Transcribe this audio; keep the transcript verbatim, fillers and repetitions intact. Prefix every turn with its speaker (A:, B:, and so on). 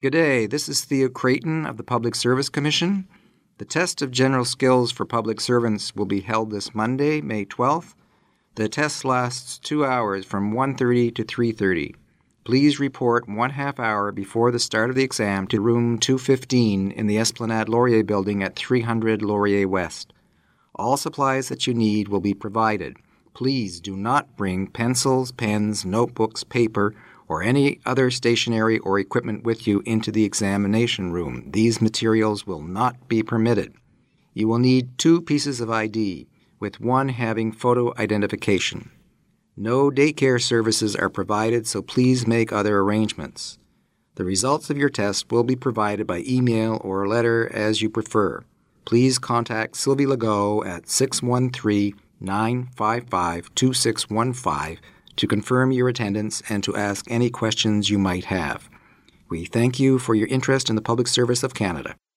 A: Good day, this is Theo Creighton of the Public Service Commission. The test of general skills for public servants will be held this Monday, May twelfth. The test lasts two hours from one thirty to three thirty. Please report one half hour before the start of the exam to room two fifteen in the Esplanade Laurier Building at three hundred Laurier West. All supplies that you need will be provided. Please do not bring pencils, pens, notebooks, paper, or any other stationery or equipment with you into the examination room. These materials will not be permitted. You will need two pieces of I D, with one having photo identification. No daycare services are provided, so please make other arrangements. The results of your test will be provided by email or letter as you prefer. Please contact Sylvie Legault at six one three, nine five five, two six one five to confirm your attendance and to ask any questions you might have. We thank you for your interest in the Public Service of Canada.